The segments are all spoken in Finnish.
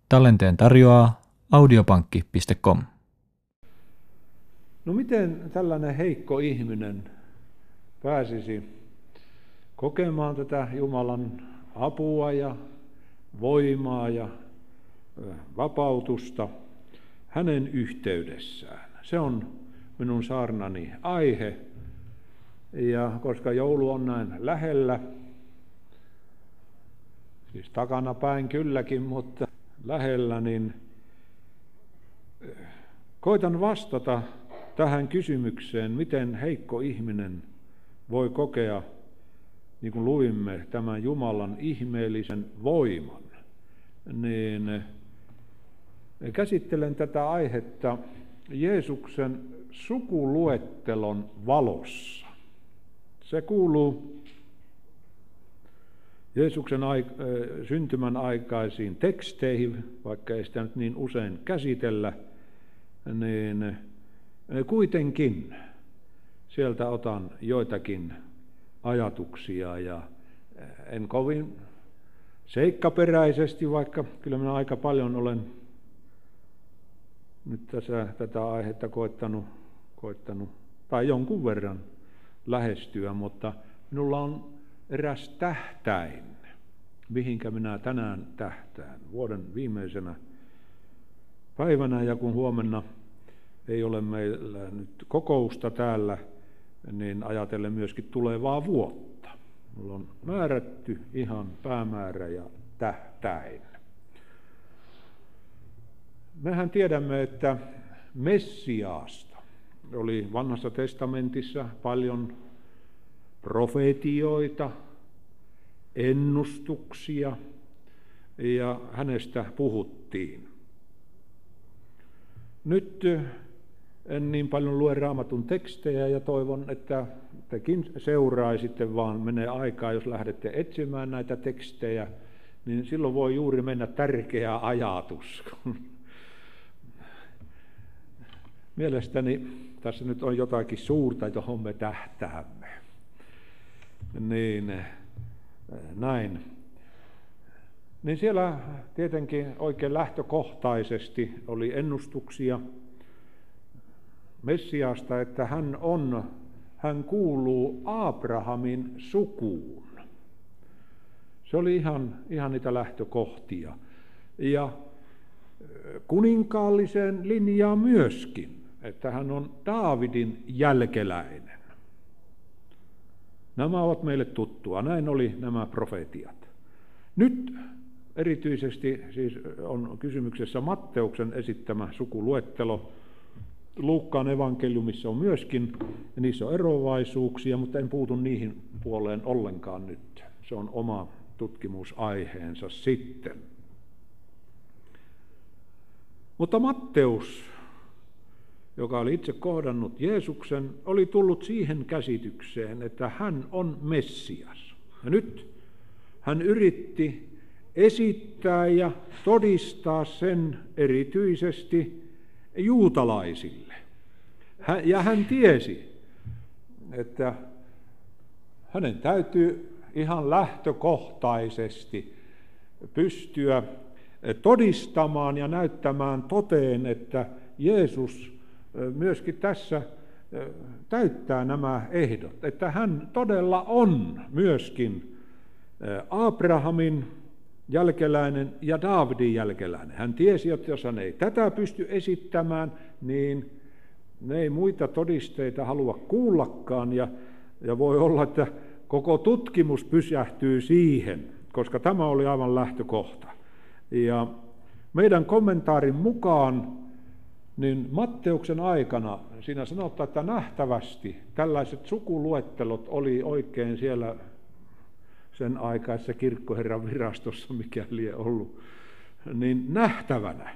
Tallenteen tarjoaa audiopankki.com. No miten tällainen heikko ihminen pääsisi kokemaan tätä Jumalan apua ja voimaa ja vapautusta hänen yhteydessään? Se on minun saarnani aihe. Ja koska joulu on näin lähellä, siis takana päin kylläkin, mutta lähellä, niin koitan vastata tähän kysymykseen, miten heikko ihminen voi kokea, niin kuin luimme, tämän Jumalan ihmeellisen voiman. Niin käsittelen tätä aihetta Jeesuksen sukuluettelon valossa. Se kuuluu Jeesuksen syntymän aikaisiin teksteihin, vaikka ei sitä nyt niin usein käsitellä, niin kuitenkin sieltä otan joitakin ajatuksia ja en kovin seikkaperäisesti, vaikka kyllä minä aika paljon olen nyt tätä aihetta koittanut tai jonkun verran lähestyä, mutta minulla on eräs tähtäin, mihinkä minä tänään tähtään vuoden viimeisenä päivänä, ja kun huomenna ei ole meillä nyt kokousta täällä, niin ajatellen myöskin tulevaa vuotta. Minulla on määrätty ihan päämäärä ja tähtäin. Mehän tiedämme, että Messiaasta oli Vanhassa testamentissa paljon profetioita, ennustuksia, ja hänestä puhuttiin. Nyt en niin paljon lue Raamatun tekstejä ja toivon, että tekin seuraisitte, vaan menee aikaa, jos lähdette etsimään näitä tekstejä, niin silloin voi juuri mennä tärkeä ajatus. Mielestäni tässä nyt on jotakin suurta, johon me tähtäämme. Niin, näin. Niin siellä tietenkin oikein lähtökohtaisesti oli ennustuksia Messiasta, että hän kuuluu Abrahamin sukuun. Se oli ihan niitä lähtökohtia. Ja kuninkaalliseen linjaan myöskin, että hän on Daavidin jälkeläinen. Nämä ovat meille tuttua. Näin oli nämä profetiat. Nyt erityisesti siis on kysymyksessä Matteuksen esittämä sukuluettelo. Luukkaan evankeliumissa on myöskin, ja niissä on eroavaisuuksia, mutta en puutu niihin puoleen ollenkaan nyt. Se on oma tutkimusaiheensa sitten. Mutta Matteus, joka oli itse kohdannut Jeesuksen, oli tullut siihen käsitykseen, että hän on Messias. Ja nyt hän yritti esittää ja todistaa sen erityisesti juutalaisille. Ja hän tiesi, että hänen täytyy ihan lähtökohtaisesti pystyä todistamaan ja näyttämään toteen, että Jeesus myöskin tässä täyttää nämä ehdot, että hän todella on myöskin Abrahamin jälkeläinen ja Daavidin jälkeläinen. Hän tiesi, että jos hän ei tätä pysty esittämään, niin ne ei muita todisteita halua kuullakaan, ja voi olla, että koko tutkimus pysähtyy siihen, koska tämä oli aivan lähtökohta. Ja meidän kommentaarin mukaan, niin Matteuksen aikana, siinä sanotaan, että nähtävästi tällaiset sukuluettelot oli oikein siellä sen aikaisessa kirkkoherran virastossa, mikä lie ollut, niin nähtävänä.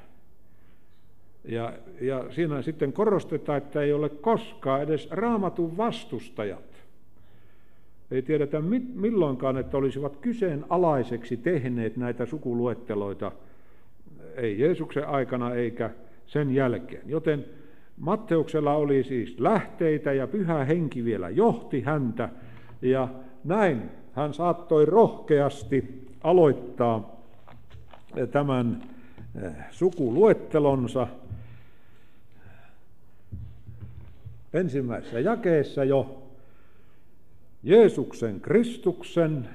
Ja siinä sitten korostetaan, että ei ole koskaan edes Raamatun vastustajat. Ei tiedetä milloinkaan, että olisivat kyseenalaiseksi tehneet näitä sukuluetteloita, ei Jeesuksen aikana eikä sen jälkeen. Joten Matteuksella oli siis lähteitä ja Pyhä Henki vielä johti häntä, ja näin hän saattoi rohkeasti aloittaa tämän sukuluettelonsa. Ensimmäisessä jakeessa jo Jeesuksen Kristuksen,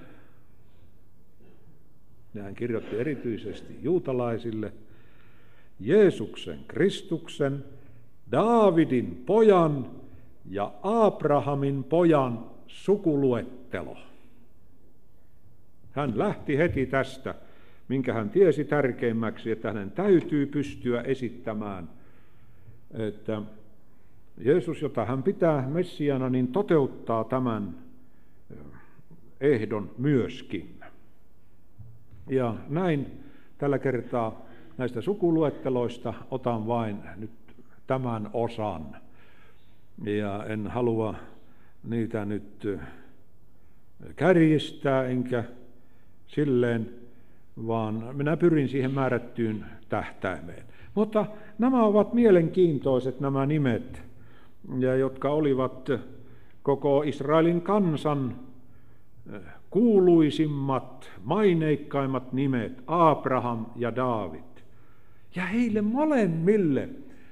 ja hän kirjoitti erityisesti juutalaisille, Jeesuksen Kristuksen, Daavidin pojan ja Abrahamin pojan sukuluettelo. Hän lähti heti tästä, minkä hän tiesi tärkeimmäksi, että hänen täytyy pystyä esittämään, että Jeesus, jota hän pitää Messiana, niin toteuttaa tämän ehdon myöskin. Ja näin tällä kertaa näistä sukuluetteloista otan vain nyt tämän osan. Ja en halua niitä nyt kärjistää enkä silleen, vaan minä pyrin siihen määrättyyn tähtäimeen. Mutta nämä ovat mielenkiintoiset nämä nimet, ja jotka olivat koko Israelin kansan kuuluisimmat, maineikkaimmat nimet, Abraham ja Daavid. Ja heille molemmille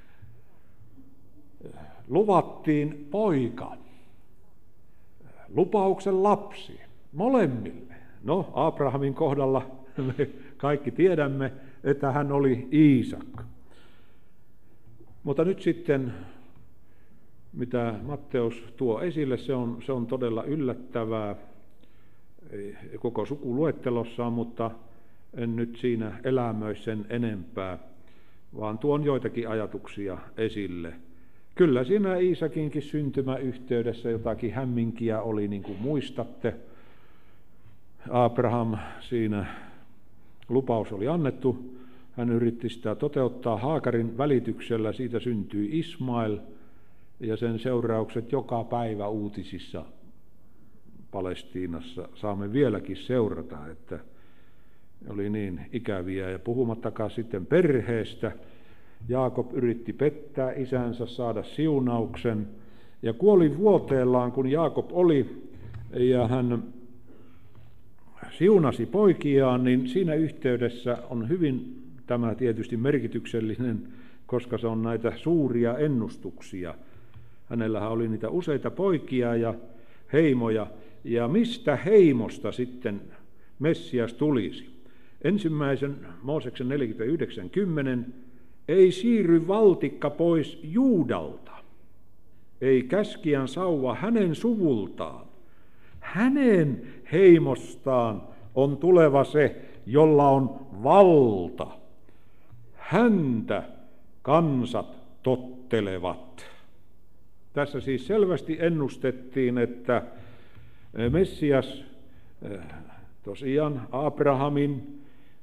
luvattiin poika, lupauksen lapsi, molemmille. No, Abrahamin kohdalla me kaikki tiedämme, että hän oli Iisak. Mutta nyt sitten, mitä Matteus tuo esille, se on todella yllättävää koko sukuluettelossaan, mutta en nyt siinä elämöi sen enempää, vaan tuon joitakin ajatuksia esille. Kyllä siinä Iisakinkin syntymäyhteydessä jotakin hämminkiä oli, niin kuin muistatte. Abraham siinä lupaus oli annettu, hän yritti sitä toteuttaa Haagarin välityksellä, siitä syntyi Ismail, ja sen seuraukset joka päivä uutisissa Palestiinassa saamme vieläkin seurata, että oli niin ikäviä. Ja puhumattakaan sitten perheestä, Jaakob yritti pettää isänsä, saada siunauksen, ja kuoli vuoteellaan, kun Jaakob oli, ja hän siunasi poikiaan, niin siinä yhteydessä on hyvin tämä tietysti merkityksellinen, koska se on näitä suuria ennustuksia. Hänellähän oli niitä useita poikia ja heimoja, ja mistä heimosta sitten Messias tulisi? Ensimmäisen Mooseksen 49:10, ei siirry valtikka pois Juudalta, ei käskijän sauva hänen suvultaan. Hänen heimostaan on tuleva se, jolla on valta. Häntä kansat tottelevat. Tässä siis selvästi ennustettiin, että Messias tosiaan Abrahamin,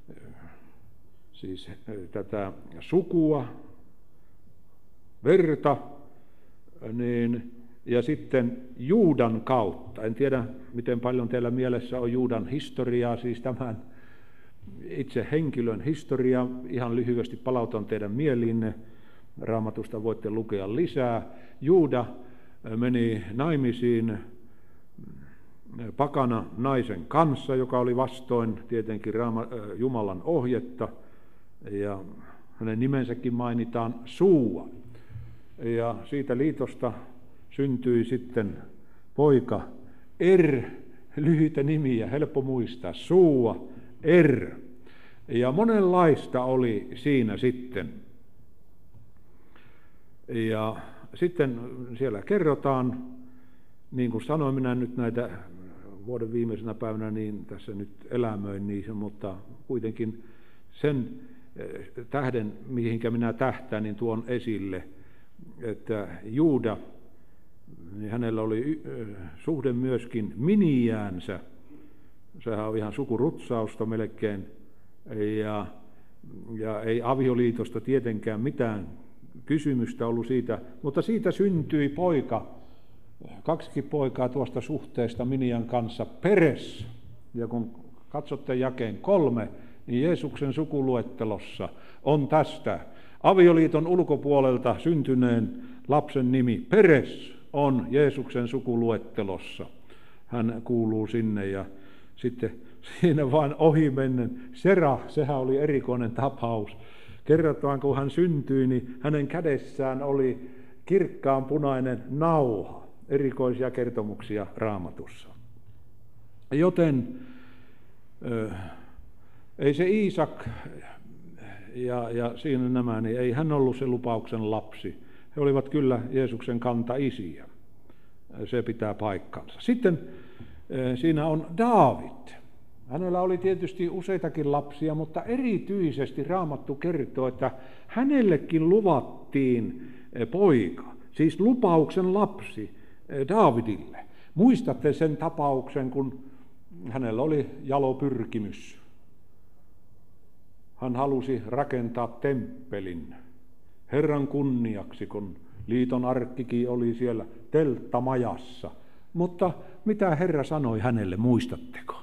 siis tätä sukua, verta, niin, ja sitten Juudan kautta. En tiedä, miten paljon teillä mielessä on Juudan historiaa, siis tämän itse henkilön historia. Ihan lyhyesti palautan teidän mieliinne. Raamatusta voitte lukea lisää. Juuda meni naimisiin pakana naisen kanssa, joka oli vastoin tietenkin Jumalan ohjetta, ja hänen nimensäkin mainitaan Suua. Ja siitä liitosta syntyi sitten poika lyhyitä nimiä, helppo muistaa, Suua, ja monenlaista oli siinä sitten. Ja sitten siellä kerrotaan, niin kuin sanoin, minä nyt näitä vuoden viimeisenä päivänä, niin tässä nyt elämöin niissä, mutta kuitenkin sen tähden, mihinkä minä tähtään, niin tuon esille, että Juuda, niin hänellä oli suhde myöskin miniäänsä, sehän on ihan sukurutsausta melkein, ja ei avioliitosta tietenkään mitään kysymystä ollut siitä, mutta siitä syntyi poika, 2 poikaa tuosta suhteesta Minian kanssa, Peres. Ja kun katsotte jakeen 3, niin Jeesuksen sukuluettelossa on tästä avioliiton ulkopuolelta syntyneen lapsen nimi. Peres on Jeesuksen sukuluettelossa. Hän kuuluu sinne, ja sitten siinä vain ohimennen. Serah, sehän oli erikoinen tapaus. Kerrotaan, kun hän syntyi, niin hänen kädessään oli kirkkaanpunainen nauha. Erikoisia kertomuksia Raamatussa. Joten ei se Iisak ja siinä nämä, niin ei hän ollut se lupauksen lapsi. He olivat kyllä Jeesuksen kantaisiä. Se pitää paikkansa. Sitten siinä on Daavid. Hänellä oli tietysti useitakin lapsia, mutta erityisesti Raamattu kertoo, että hänellekin luvattiin poika, siis lupauksen lapsi Daavidille. Muistatte sen tapauksen, kun hänellä oli jalo pyrkimys. Hän halusi rakentaa temppelin Herran kunniaksi, kun liiton arkkikin oli siellä telttamajassa. Mutta mitä Herra sanoi hänelle, muistatteko?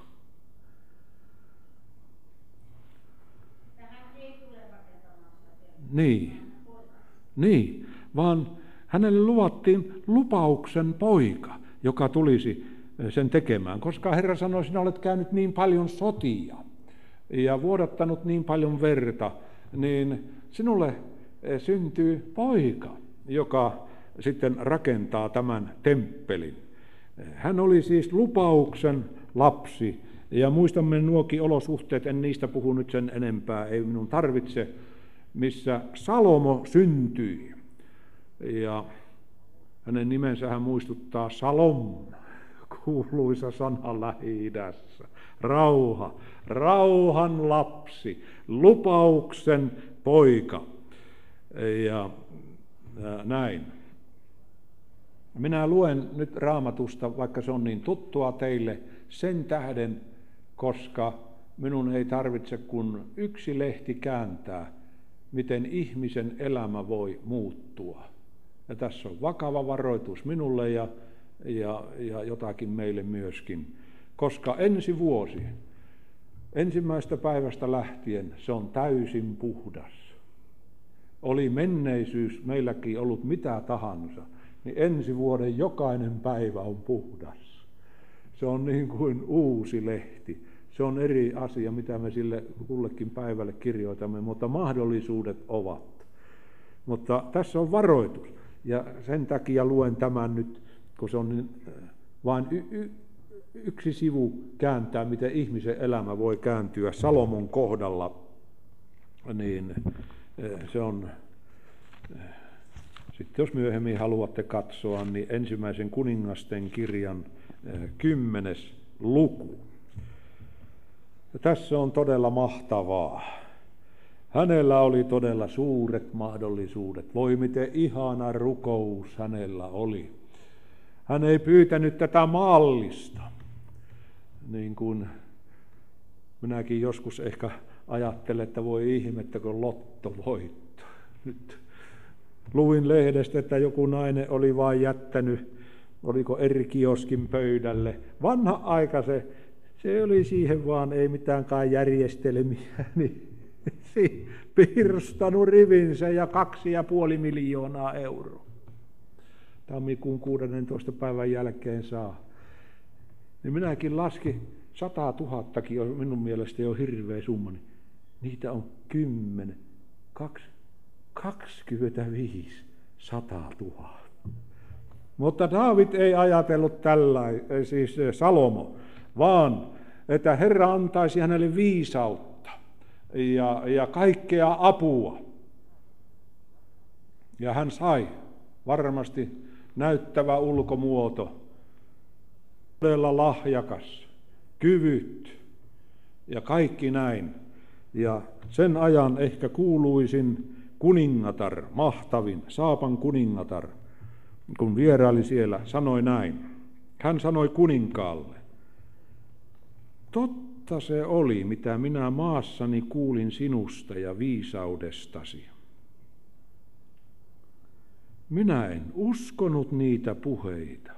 Niin, vaan hänelle luvattiin lupauksen poika, joka tulisi sen tekemään, koska Herra sanoi, sinä olet käynyt niin paljon sotia ja vuodattanut niin paljon verta, niin sinulle syntyy poika, joka sitten rakentaa tämän temppelin. Hän oli siis lupauksen lapsi, ja muistamme nuokin olosuhteet, en niistä puhu nyt sen enempää, ei minun tarvitse, missä Salomo syntyi. Ja hänen nimensähän muistuttaa Salom, kuuluisa sana Lähi-idässä. Rauha, rauhan lapsi, lupauksen poika. Ja näin. Minä luen nyt Raamatusta, vaikka se on niin tuttua teille, sen tähden, koska minun ei tarvitse kuin yksi lehti kääntää, miten ihmisen elämä voi muuttua. Ja tässä on vakava varoitus minulle ja jotakin meille myöskin, koska ensi vuosi, ensimmäisestä päivästä lähtien, se on täysin puhdas. Oli menneisyys meilläkin ollut mitä tahansa, niin ensi vuoden jokainen päivä on puhdas. Se on niin kuin uusi lehti. Se on eri asia, mitä me sille kullekin päivälle kirjoitamme, mutta mahdollisuudet ovat. Mutta tässä on varoitus. Ja sen takia luen tämän nyt, kun se on vain yksi sivu kääntää, miten ihmisen elämä voi kääntyä Salomon kohdalla. Niin se on, sitten jos myöhemmin haluatte katsoa, niin ensimmäisen kuningasten kirjan 10. luku. Ja tässä on todella mahtavaa. Hänellä oli todella suuret mahdollisuudet. Voi miten ihana rukous hänellä oli. Hän ei pyytänyt tätä maallista, niin kuin minäkin joskus ehkä ajattelen, että voi ihmettä, kun lottovoitto. Nyt luin lehdestä, että joku nainen oli vain jättänyt, oliko eri kioskin pöydälle. Vanha aika se oli siihen vaan, ei mitään järjestelmiä, niin pirstanut rivinsä ja 2,5 miljoonaa euroa. Tammikuun 16. päivän jälkeen saa. Niin minäkin laskin 100 000kin, on minun mielestä jo hirveä summa. Niin niitä on 10, 25, 100 000. Mutta Daavid ei ajatellut tällainen, siis Salomo, vaan että Herra antaisi hänelle viisautta ja kaikkea apua. Ja hän sai varmasti näyttävä ulkomuoto, todella lahjakas, kyvyt ja kaikki näin. Ja sen ajan ehkä kuuluisin kuningatar, mahtavin, Saapan kuningatar, kun vieraili siellä, sanoi näin. Hän sanoi kuninkaalle, totta se oli, mitä minä maassani kuulin sinusta ja viisaudestasi. Minä en uskonut niitä puheita.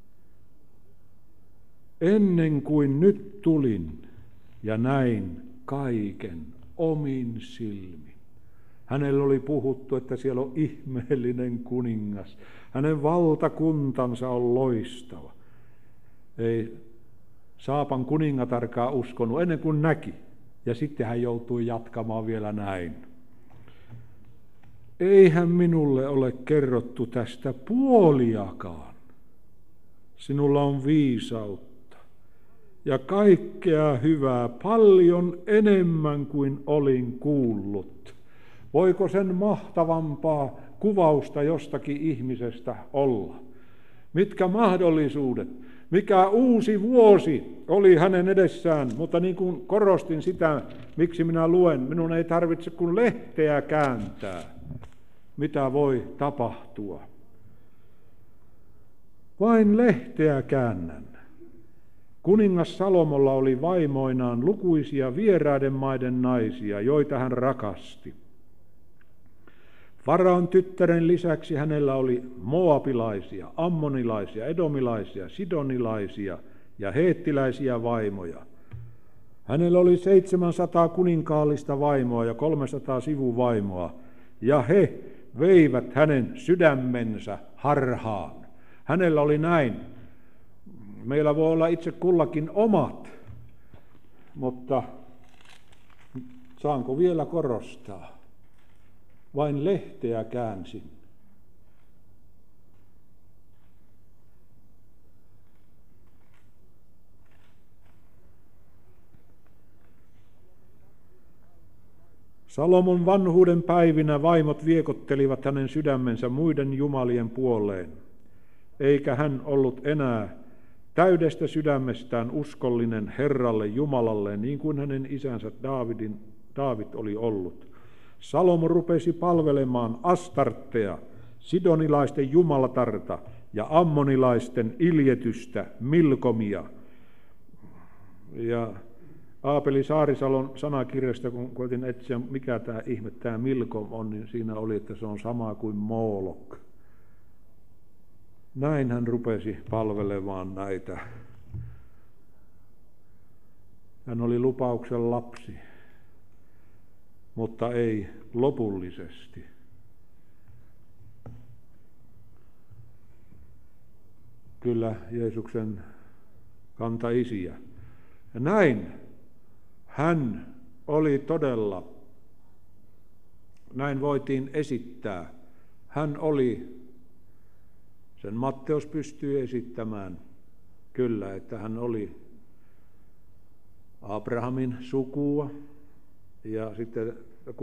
Ennen kuin nyt tulin ja näin kaiken omin silmin. Hänellä oli puhuttu, että siellä on ihmeellinen kuningas. Hänen valtakuntansa on loistava. Ei Saapan kuningatarkaan uskonut ennen kuin näki. Ja sitten hän joutui jatkamaan vielä näin. Eihän minulle ole kerrottu tästä puoliakaan. Sinulla on viisautta ja kaikkea hyvää, paljon enemmän kuin olin kuullut. Voiko sen mahtavampaa kuvausta jostakin ihmisestä olla? Mitkä mahdollisuudet? Mikä uusi vuosi oli hänen edessään, mutta niin kuin korostin sitä, miksi minä luen, minun ei tarvitse kuin lehteä kääntää, mitä voi tapahtua. Vain lehteä käännän. Kuningas Salomolla oli vaimoinaan lukuisia vieraiden maiden naisia, joita hän rakasti. Faraon tyttären lisäksi hänellä oli moabilaisia, ammonilaisia, edomilaisia, sidonilaisia ja heettiläisiä vaimoja. Hänellä oli 700 kuninkaallista vaimoa ja 300 sivuvaimoa, ja he veivät hänen sydämensä harhaan. Hänellä oli näin. Meillä voi olla itse kullakin omat, mutta saanko vielä korostaa? Vain lehteä käänsin. Salomon vanhuuden päivinä vaimot viekottelivat hänen sydämensä muiden jumalien puoleen, eikä hän ollut enää täydestä sydämestään uskollinen Herralle Jumalalle, niin kuin hänen isänsä Daavid oli ollut. Salomo rupesi palvelemaan Astartea, sidonilaisten jumalatarta ja ammonilaisten iljetystä Milkomia. Ja Aapeli Saarisalon sanakirjasta, kun koitin etsiä, mikä tämä ihme tämä Milkom on, niin siinä oli, että se on sama kuin Moolok. Näin hän rupesi palvelemaan näitä. Hän oli lupauksen lapsi, mutta ei lopullisesti. Kyllä Jeesuksen kantaisiä. Ja näin hän oli todella, näin voitiin esittää, hän oli, sen Matteus pystyy esittämään kyllä, että hän oli Abrahamin sukua ja sitten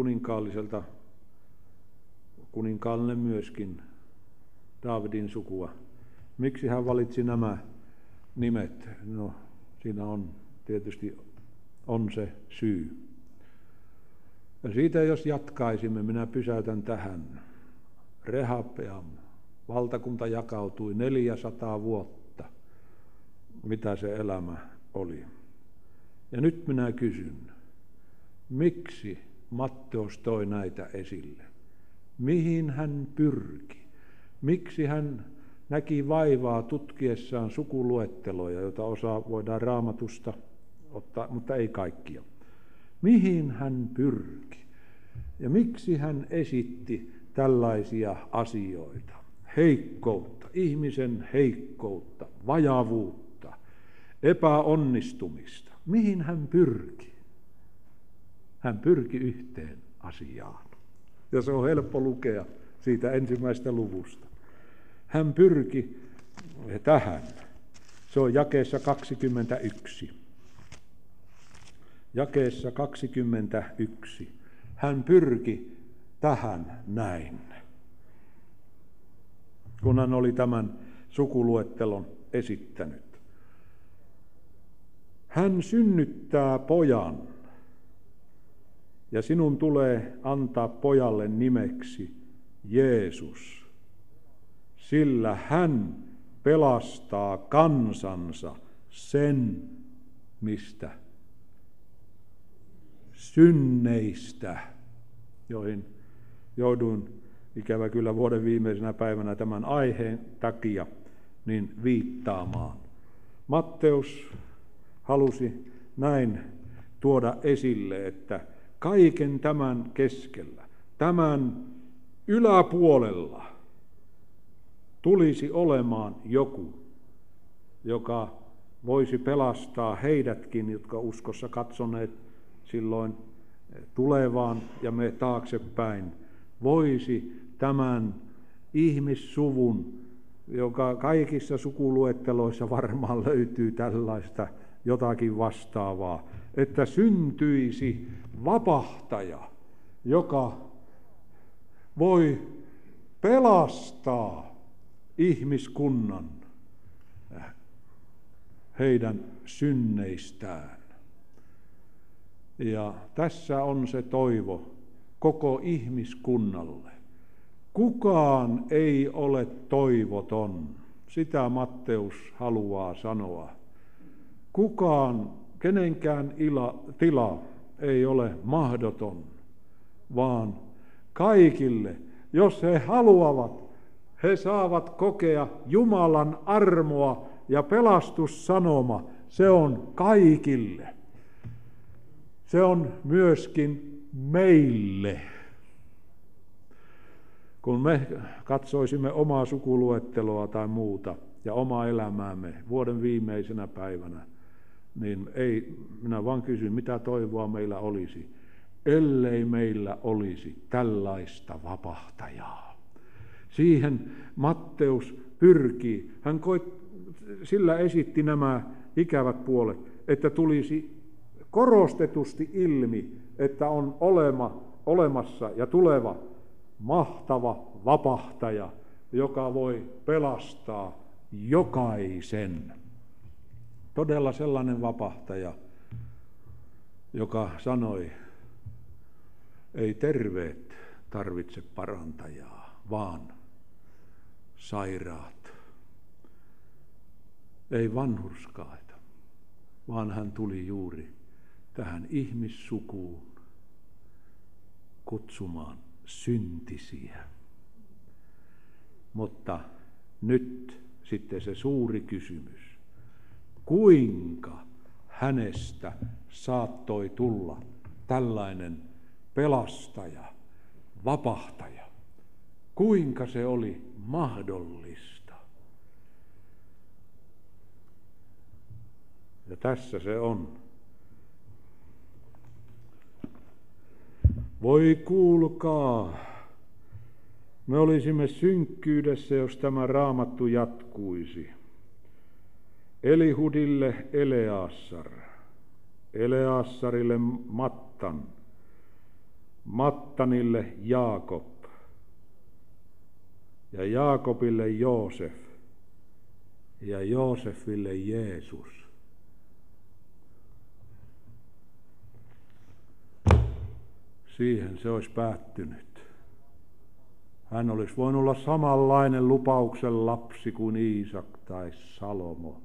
kuninkaallinen myöskin Daavidin sukua. Miksi hän valitsi nämä nimet? No, siinä on tietysti se syy. Ja siitä jos jatkaisimme, minä pysäytän tähän. Rehabeam, valtakunta jakautui 400 vuotta, mitä se elämä oli. Ja nyt minä kysyn, miksi Matteus toi näitä esille? Mihin hän pyrki? Miksi hän näki vaivaa tutkiessaan sukuluetteloja, joita osa voidaan Raamatusta ottaa, mutta ei kaikkia. Mihin hän pyrki? Ja miksi hän esitti tällaisia asioita? Heikkoutta, ihmisen heikkoutta, vajavuutta, epäonnistumista. Mihin hän pyrki? Hän pyrki yhteen asiaan. Ja se on helppo lukea siitä ensimmäisestä luvusta. Hän pyrki tähän. Se on jakeessa 21. Jakeessa 21. Hän pyrki tähän näin. Kun hän oli tämän sukuluettelon esittänyt. Hän synnyttää pojan, ja sinun tulee antaa pojalle nimeksi Jeesus, sillä hän pelastaa kansansa sen, mistä? Synneistä, joihin jouduin ikävä kyllä vuoden viimeisenä päivänä tämän aiheen takia niin viittaamaan. Matteus halusi näin tuoda esille, että kaiken tämän keskellä, tämän yläpuolella tulisi olemaan joku, joka voisi pelastaa heidätkin, jotka uskossa katsoneet silloin tulevaan ja me taaksepäin, voisi tämän ihmissuvun, joka kaikissa sukuluetteloissa varmaan löytyy tällaista jotakin vastaavaa, että syntyisi vapahtaja, joka voi pelastaa ihmiskunnan heidän synneistään. Ja tässä on se toivo koko ihmiskunnalle. Kukaan ei ole toivoton, sitä Matteus haluaa sanoa. Kenenkään tila ei ole mahdoton, vaan kaikille, jos he haluavat, he saavat kokea Jumalan armoa ja pelastussanoma, se on kaikille. Se on myöskin meille. Kun me katsoisimme omaa sukuluetteloa tai muuta ja omaa elämäämme vuoden viimeisenä päivänä, niin minä vaan kysyn, mitä toivoa meillä olisi, ellei meillä olisi tällaista vapahtajaa. Siihen Matteus pyrkii. Sillä esitti nämä ikävät puolet, että tulisi korostetusti ilmi, että on olemassa ja tuleva mahtava vapahtaja, joka voi pelastaa jokaisen. Todella sellainen vapahtaja, joka sanoi, ei terveet tarvitse parantajaa, vaan sairaat. Ei vanhurskaita, vaan hän tuli juuri tähän ihmissukuun kutsumaan syntisiä. Mutta nyt sitten se suuri kysymys. Kuinka hänestä saattoi tulla tällainen pelastaja, vapahtaja? Kuinka se oli mahdollista? Ja tässä se on. Voi kuulkaa, me olisimme synkkyydessä, jos tämä raamattu jatkuisi. Elihudille Eleassar, Eleassarille Mattan, Mattanille Jaakob ja Jaakobille Joosef ja Joosefille Jeesus. Siihen se olisi päättynyt. Hän olisi voinut olla samanlainen lupauksen lapsi kuin Iisak tai Salomo.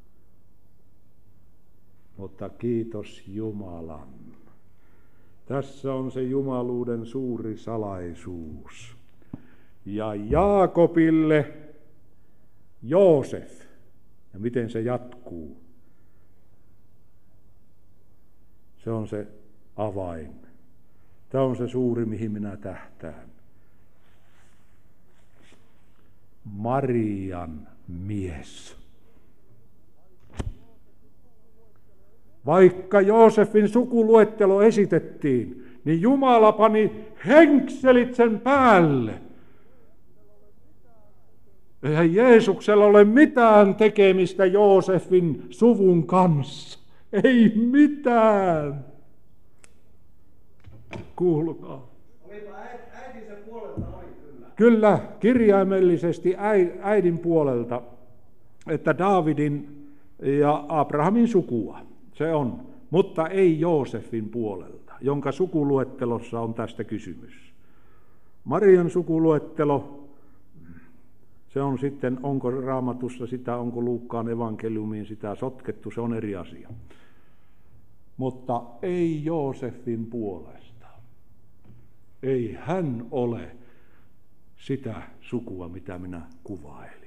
Mutta kiitos Jumalan. Tässä on se jumaluuden suuri salaisuus. Ja Jaakobille Joosef. Ja miten se jatkuu? Se on se avain. Tämä on se suuri, mihin minä tähtään. Marian mies. Vaikka Joosefin sukuluettelo esitettiin, niin Jumala pani henkselit sen päälle. Eihän Jeesuksella ole mitään tekemistä Joosefin suvun kanssa. Ei mitään. Kuulkaa. Olipa äitinsä puolelta oli kyllä. Kyllä, kirjaimellisesti äidin puolelta, että Daavidin ja Abrahamin sukua. Se on, mutta ei Joosefin puolelta, jonka sukuluettelossa on tästä kysymys. Marian sukuluettelo, se on sitten, onko Raamatussa sitä, onko Luukkaan evankeliumiin sitä sotkettu, se on eri asia. Mutta ei Joosefin puolesta. Ei hän ole sitä sukua, mitä minä kuvailin,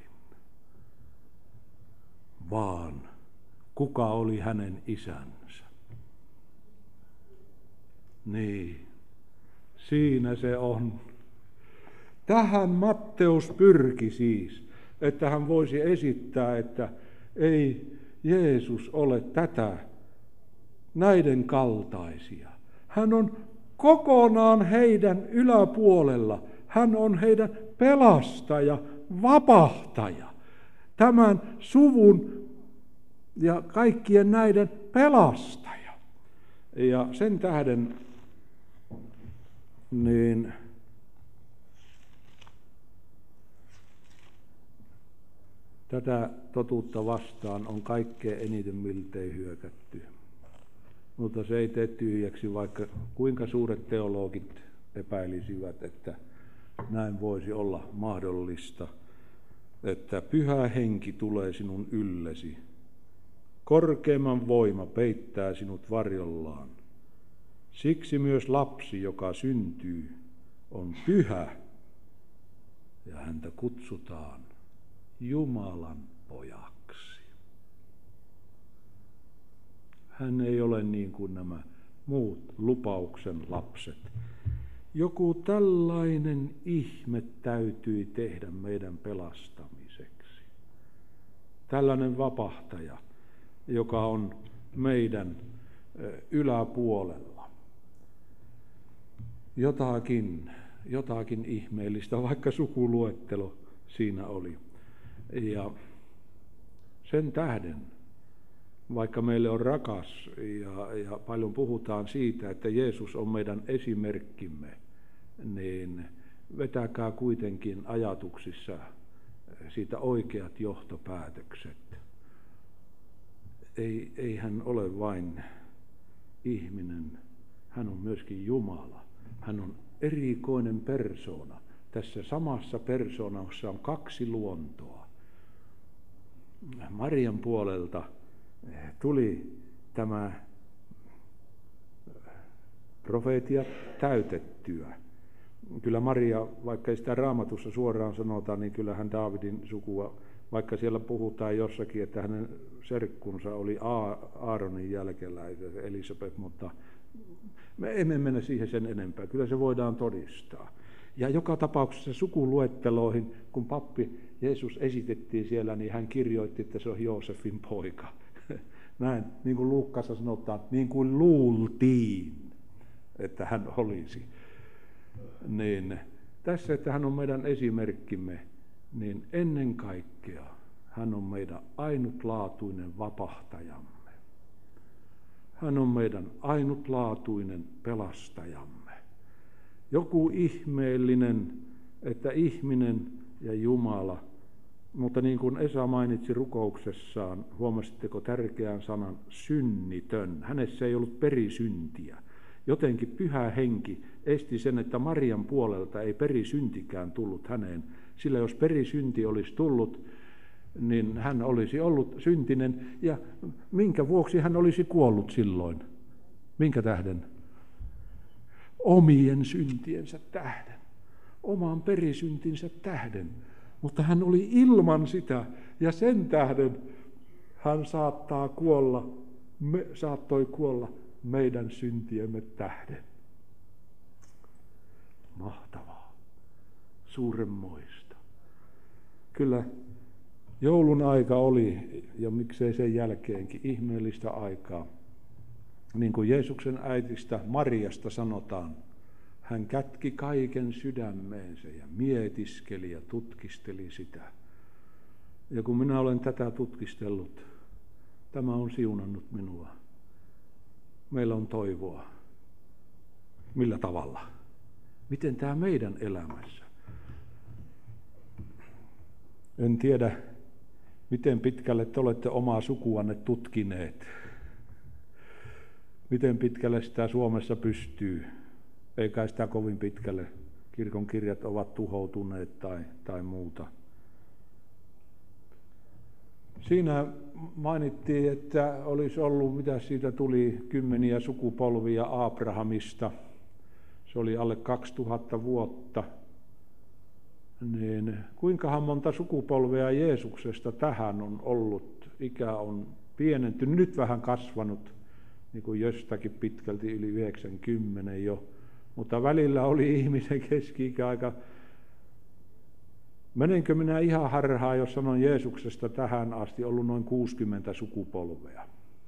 vaan kuka oli hänen isänsä. Niin, siinä se on. Tähän Matteus pyrki siis, että hän voisi esittää, että ei Jeesus ole tätä, näiden kaltaisia. Hän on kokonaan heidän yläpuolella. Hän on heidän pelastaja, vapahtaja. Tämän suvun ja kaikkien näiden pelastaja. Ja sen tähden niin tätä totuutta vastaan on kaikkein eniten miltei hyökätty. Mutta se ei tee tyhjäksi, vaikka kuinka suuret teologit epäilisivät, että näin voisi olla mahdollista, että Pyhä Henki tulee sinun yllesi. Korkeimman voima peittää sinut varjollaan. Siksi myös lapsi, joka syntyy, on pyhä ja häntä kutsutaan Jumalan pojaksi. Hän ei ole niin kuin nämä muut lupauksen lapset. Joku tällainen ihme täytyi tehdä meidän pelastamiseksi. Tällainen vapahtaja, joka on meidän yläpuolella. Jotakin ihmeellistä, vaikka sukuluettelo siinä oli. Ja sen tähden, vaikka meille on rakas ja paljon puhutaan siitä, että Jeesus on meidän esimerkkimme, niin vetäkää kuitenkin ajatuksissa siitä oikeat johtopäätökset. Ei hän ole vain ihminen, hän on myöskin Jumala. Hän on erikoinen persoona. Tässä samassa persoonassa on kaksi luontoa. Marian puolelta tuli tämä profeetia täytettyä. Kyllä Maria, vaikka ei sitä Raamatussa suoraan sanota, niin kyllähän Daavidin sukua, vaikka siellä puhutaan jossakin, että hänen serkkunsa oli Aaronin jälkeläinen Elisabeth, mutta me emme mennä siihen sen enempää. Kyllä se voidaan todistaa. Ja joka tapauksessa sukuluetteloihin, kun pappi Jeesus esitettiin siellä, niin hän kirjoitti, että se on Joosefin poika. Näin, niin kuin Luukkassa sanotaan, niin kuin luultiin, että hän olisi. Niin, tässä, että hän on meidän esimerkkimme, niin ennen kaikkea hän on meidän ainutlaatuinen vapahtajamme. Hän on meidän ainutlaatuinen pelastajamme. Joku ihmeellinen, että ihminen ja Jumala, mutta niin kuin Esa mainitsi rukouksessaan, huomasitteko tärkeän sanan synnitön. Hänessä ei ollut perisyntiä. Jotenkin Pyhä Henki esti sen, että Marian puolelta ei perisyntikään tullut häneen. Sillä jos perisynti olisi tullut, niin hän olisi ollut syntinen. Ja minkä vuoksi hän olisi kuollut silloin? Minkä tähden? Omien syntiensä tähden. Oman perisyntinsä tähden. Mutta hän oli ilman sitä, ja sen tähden hän saattoi kuolla meidän syntiemme tähden. Mahtavaa, suuremmoista. Kyllä joulun aika oli, ja miksei sen jälkeenkin, ihmeellistä aikaa. Niin kuin Jeesuksen äitistä Mariasta sanotaan, hän kätki kaiken sydämeensä ja mietiskeli ja tutkisteli sitä. Ja kun minä olen tätä tutkistellut, tämä on siunannut minua. Meillä on toivoa. Millä tavalla? Miten tämä meidän elämässä? En tiedä, miten pitkälle te olette omaa sukuanne tutkineet. Miten pitkälle sitä Suomessa pystyy. Eikä sitä kovin pitkälle. Kirkon kirjat ovat tuhoutuneet tai muuta. Siinä mainittiin, että olisi ollut, mitä siitä tuli, 10 sukupolvia Abrahamista. Se oli alle 2000 vuotta. Niin kuinkahan monta sukupolvea Jeesuksesta tähän on ollut? Ikä on pienentynyt, nyt vähän kasvanut, niin kuin jostakin pitkälti yli 90 jo. Mutta välillä oli ihmisen keski-ikä aika Menenkö minä ihan harhaan, jos sanon Jeesuksesta tähän asti ollut noin 60 sukupolvea?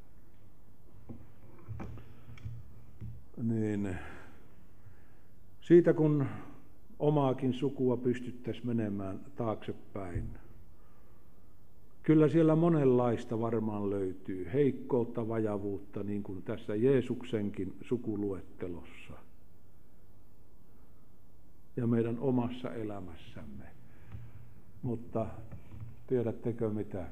Niin siitä kun omaakin sukua pystyttäisiin menemään taaksepäin, kyllä siellä monenlaista varmaan löytyy, heikkoutta, vajavuutta, niin kuin tässä Jeesuksenkin sukuluettelossa ja meidän omassa elämässämme. Mutta tiedättekö mitä?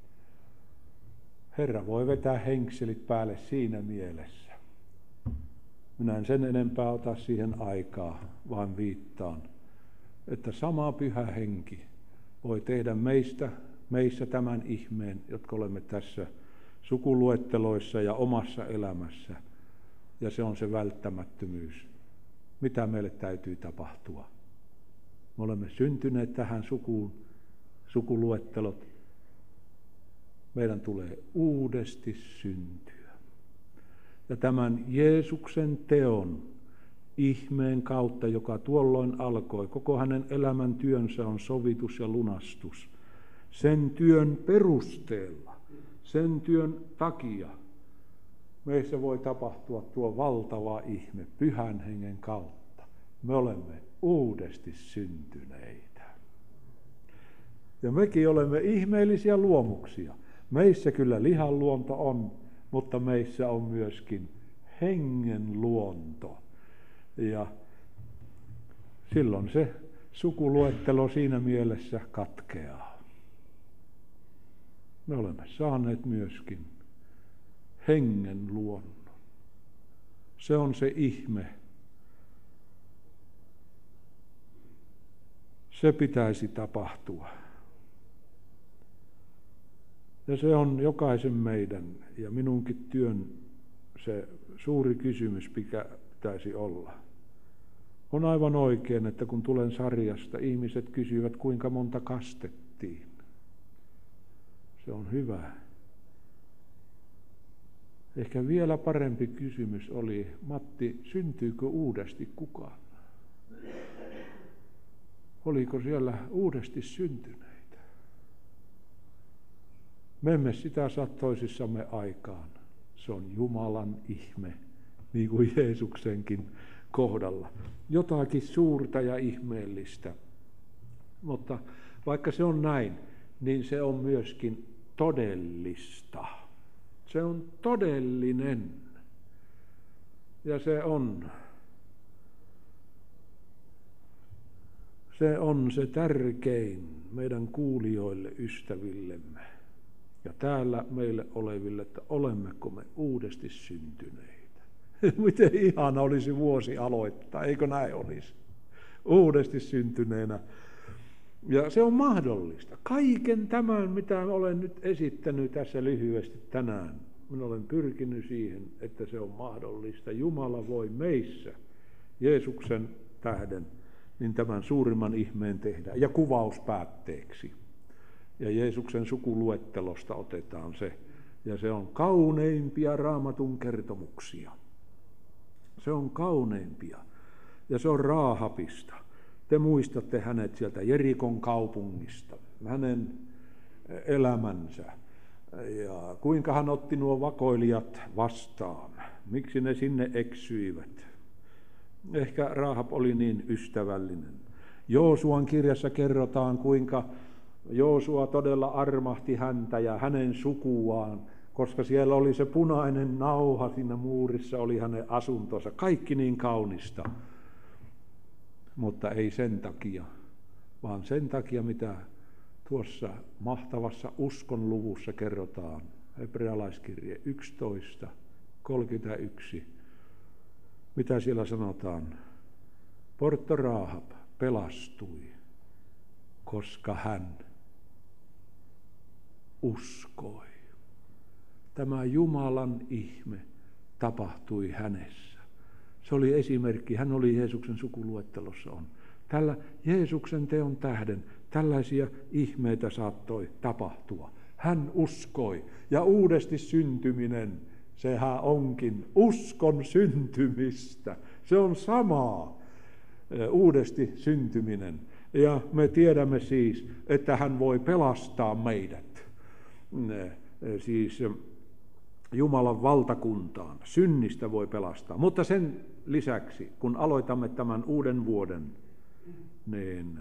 Herra voi vetää henkselit päälle siinä mielessä. Minä en sen enempää ota siihen aikaa, vaan viittaan, että sama Pyhä Henki voi tehdä meissä tämän ihmeen, jotka olemme tässä sukuluetteloissa ja omassa elämässä. Ja se on se välttämättömyys, mitä meille täytyy tapahtua. Me olemme syntyneet tähän sukuluettelot. Meidän tulee uudesti syntyä. Ja tämän Jeesuksen teon ihmeen kautta, joka tuolloin alkoi, koko hänen elämän työnsä on sovitus ja lunastus. Sen työn perusteella, sen työn takia meissä voi tapahtua tuo valtava ihme Pyhän Hengen kautta. Me olemme uudesti syntyneitä. Ja mekin olemme ihmeellisiä luomuksia. Meissä kyllä lihan luonto on, mutta meissä on myöskin hengen luonto. Ja silloin se sukuluettelo siinä mielessä katkeaa. Me olemme saaneet myöskin hengen luonnon. Se on se ihme. Se pitäisi tapahtua. Ja se on jokaisen meidän ja minunkin työn se suuri kysymys, mikä pitäisi olla. On aivan oikein, että kun tulen sarjasta, ihmiset kysyvät, kuinka monta kastettiin. Se on hyvä. Ehkä vielä parempi kysymys oli, Matti, syntyykö uudesti kukaan? Oliko siellä uudesti syntyneitä? Me emme sitä saa toisissamme aikaan. Se on Jumalan ihme, niin kuin Jeesuksenkin kohdalla. Jotakin suurta ja ihmeellistä. Mutta vaikka se on näin, niin se on myöskin todellista. Se on todellinen. Ja se on se tärkein meidän kuulijoille, ystävillemme. Ja täällä meille oleville, että olemmeko me uudesti syntyneitä. Miten ihana olisi vuosi aloittaa, eikö näin olisi? Uudesti syntyneenä. Ja se on mahdollista. Kaiken tämän, mitä olen nyt esittänyt tässä lyhyesti tänään, minä olen pyrkinyt siihen, että se on mahdollista. Jumala voi meissä, Jeesuksen tähden, niin tämän suurimman ihmeen tehdä. Ja kuvaus päätteeksi. Ja Jeesuksen sukuluettelosta otetaan se. Ja se on kauneimpia Raamatun kertomuksia. Se on kauneimpia. Ja se on Raahapista. Te muistatte hänet sieltä Jerikon kaupungista, hänen elämänsä. Ja kuinka hän otti nuo vakoilijat vastaan. Miksi ne sinne eksyivät. Ehkä Raahap oli niin ystävällinen. Joosuan kirjassa kerrotaan, kuinka Joosua todella armahti häntä ja hänen sukuaan, koska siellä oli se punainen nauha, siinä muurissa oli hänen asuntonsa. Kaikki niin kaunista, mutta ei sen takia, vaan sen takia, mitä tuossa mahtavassa uskonluvussa kerrotaan. Hebrealaiskirje 11:31. Mitä siellä sanotaan? Portto Raahap pelastui, koska hän uskoi. Tämä Jumalan ihme tapahtui hänessä. Se oli esimerkki, hän oli Jeesuksen sukuluettelossa on. Tällä Jeesuksen teon tähden tällaisia ihmeitä saattoi tapahtua. Hän uskoi ja uudesti syntyminen, sehän onkin uskon syntymistä. Se on samaa, uudesti syntyminen. Ja me tiedämme siis, että hän voi pelastaa meidät siis Jumalan valtakuntaan. Synnistä voi pelastaa. Mutta sen lisäksi, kun aloitamme tämän uuden vuoden, niin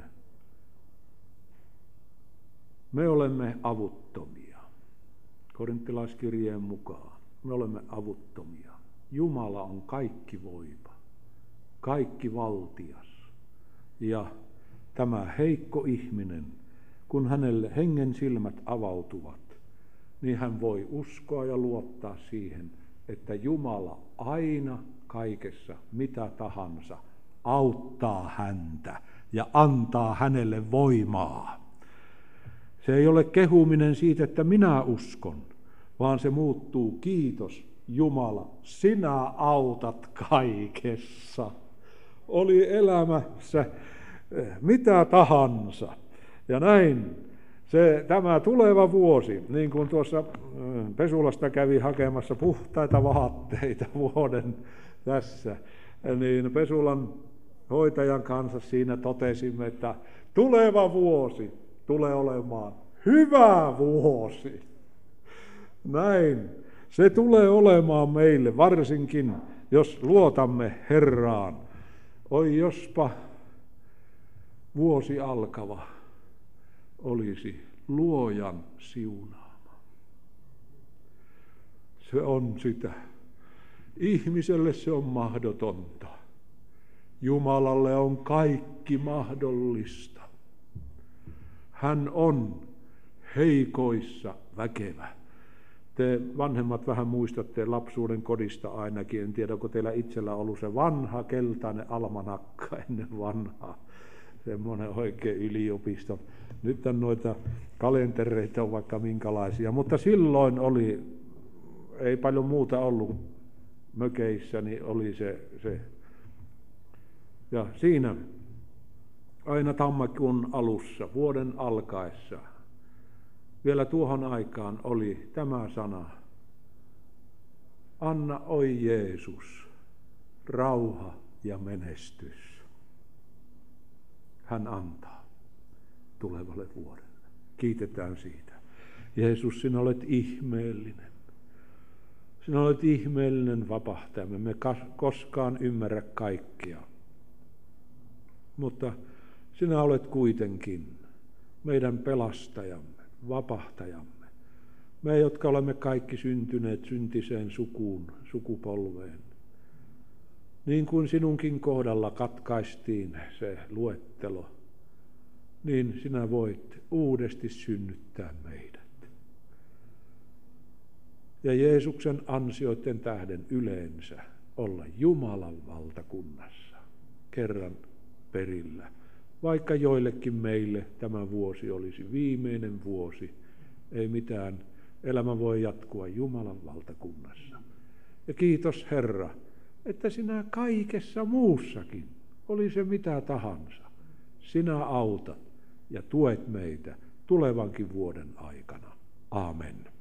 me olemme avuttomia. Korinttilaiskirjeen mukaan me olemme avuttomia. Jumala on kaikki voipa, kaikki valtias. Ja tämä heikko ihminen, kun hänelle hengen silmät avautuvat, niin hän voi uskoa ja luottaa siihen, että Jumala aina kaikessa mitä tahansa auttaa häntä ja antaa hänelle voimaa. Se ei ole kehuminen siitä, että minä uskon, vaan se muuttuu, kiitos Jumala, sinä autat kaikessa. Oli elämässä mitä tahansa. Ja näin tämä tuleva vuosi, niin kuin tuossa Pesulasta kävi hakemassa puhtaita vaatteita vuoden tässä, niin Pesulan hoitajan kanssa siinä totesimme, että tuleva vuosi tulee olemaan hyvä vuosi. Näin. Se tulee olemaan meille, varsinkin jos luotamme Herraan. Oi jospa vuosi alkava olisi luojan siunaama. Se on sitä. Ihmiselle se on mahdotonta. Jumalalle on kaikki mahdollista. Hän on heikoissa väkevä. Te vanhemmat vähän muistatte lapsuuden kodista ainakin. En tiedä, onko teillä itsellä ollut se vanha keltainen almanakka ennen vanhaa. Semmoinen oikein yliopisto. Nyt on noita kalentereita on vaikka minkälaisia, mutta silloin oli, ei paljon muuta ollut mökeissä, niin oli se. Ja siinä aina tammikuun alussa, vuoden alkaessa, vielä tuohon aikaan oli tämä sana. Anna, oi Jeesus, rauha ja menestys. Hän antaa tulevalle vuodelle. Kiitetään siitä. Jeesus, sinä olet ihmeellinen. Sinä olet ihmeellinen vapahtajamme. Me koskaan ymmärrä kaikkea. Mutta sinä olet kuitenkin meidän pelastajamme, vapahtajamme. Me, jotka olemme kaikki syntyneet syntiseen sukupolveen. Niin kuin sinunkin kohdalla katkaistiin se luettelo, niin sinä voit uudesti synnyttää meidät. Ja Jeesuksen ansioiden tähden yleensä olla Jumalan valtakunnassa kerran perillä. Vaikka joillekin meille tämä vuosi olisi viimeinen vuosi, ei mitään, elämä voi jatkua Jumalan valtakunnassa. Ja kiitos Herra, että sinä kaikessa muussakin, oli se mitä tahansa, sinä autat ja tuet meitä tulevankin vuoden aikana. Aamen.